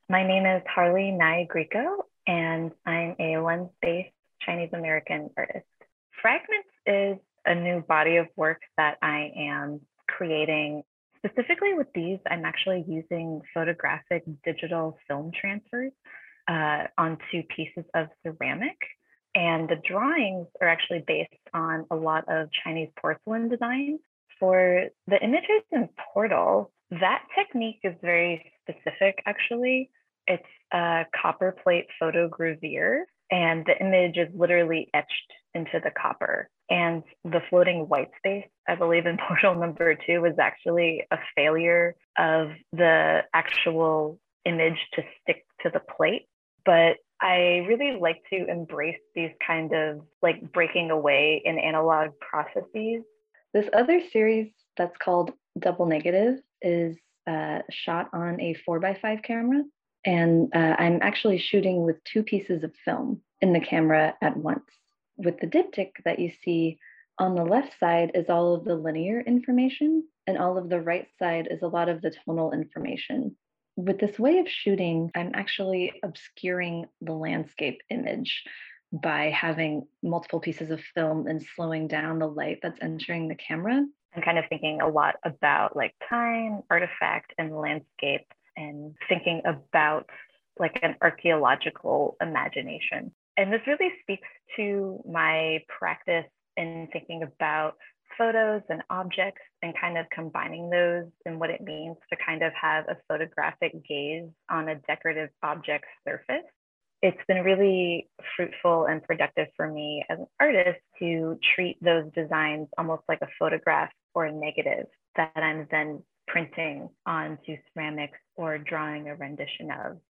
My name is Harley Nye Greco, and I'm a lens-based Chinese American artist. Fragments is a new body of work that I am creating. Specifically with these, I'm actually using photographic digital film transfers onto pieces of ceramic. And the drawings are actually based on a lot of Chinese porcelain designs. For the images in Portal, that technique is very specific, actually. It's a copper plate photogravure, and the image is literally etched into the copper. And the floating white space, I believe in Portal number two, was actually a failure of the actual image to stick to the plate. But I really like to embrace these kind of like breaking away in analog processes. This other series that's called Double Negative is shot on a 4x5 camera. And I'm actually shooting with two pieces of film in the camera at once. With the diptych that you see on the left side is all of the linear information, and all of the right side is a lot of the tonal information. With this way of shooting, I'm actually obscuring the landscape image by having multiple pieces of film and slowing down the light that's entering the camera. I'm kind of thinking a lot about like time, artifact, and landscape, and thinking about like an archaeological imagination. And this really speaks to my practice in thinking about photos and objects and kind of combining those and what it means to kind of have a photographic gaze on a decorative object surface. It's been really fruitful and productive for me as an artist to treat those designs almost like a photograph or a negative that I'm then printing onto ceramics or drawing a rendition of.